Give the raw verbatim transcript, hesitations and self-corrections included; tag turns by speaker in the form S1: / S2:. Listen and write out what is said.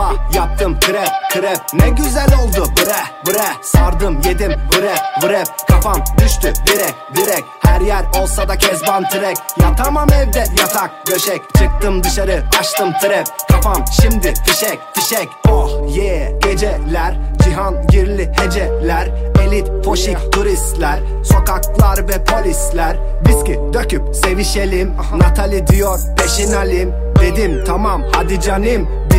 S1: sabah yaptım krep krep, ne güzel oldu bre bre. Sardım yedim bre bre, kafam düştü direk direk. Her yer olsa da kezban trek, yatamam evde yatak döşek. Çıktım dışarı açtım trap, kafam şimdi fişek fişek. Oh yeah, geceler cihangirli heceler, elit foşik turistler, sokaklar ve polisler. Viski döküp sevişelim, Natali diyor peşin alim. Dedim tamam hadi canim,